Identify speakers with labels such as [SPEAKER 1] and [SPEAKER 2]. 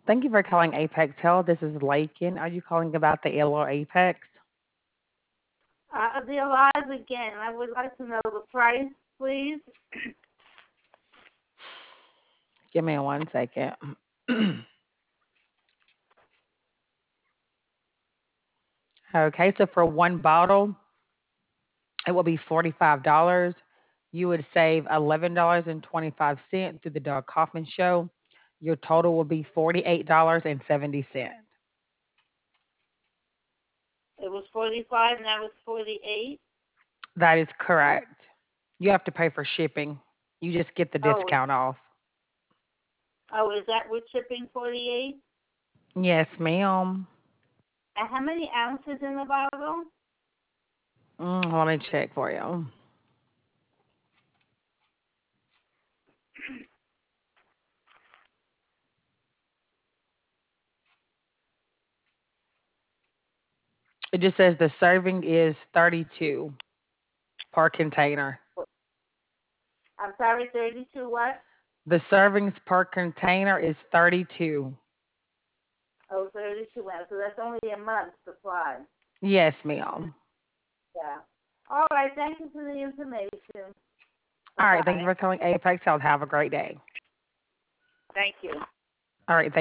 [SPEAKER 1] Thank you for calling Apex Health. This is Lakin. Are you calling about the Yellow Apex?
[SPEAKER 2] The alive again. I would like to know the price, please.
[SPEAKER 1] Give me 1 second. Okay, so for one bottle, it will be $45. You would save $11.25 through the Doug Kaufman Show. Your total will be $48.70.
[SPEAKER 2] It was 45, now it's 48.
[SPEAKER 1] That is correct. You have to pay for shipping. You just get the
[SPEAKER 2] Oh,
[SPEAKER 1] discount off.
[SPEAKER 2] is that with shipping 48?
[SPEAKER 1] Yes, ma'am.
[SPEAKER 2] And how many ounces in the bottle?
[SPEAKER 1] Let me check for you. It just says the serving is 32 per container.
[SPEAKER 2] I'm sorry, 32 what?
[SPEAKER 1] The servings per container is 32.
[SPEAKER 2] Oh, 32 ounces. So that's only a month's supply.
[SPEAKER 1] Yes, ma'am.
[SPEAKER 2] Yeah. All right. Thank you for the information.
[SPEAKER 1] All right. Thank you
[SPEAKER 2] Bye-bye.
[SPEAKER 1] for calling Apex Health. Have a great day.
[SPEAKER 2] Thank you.
[SPEAKER 1] All right.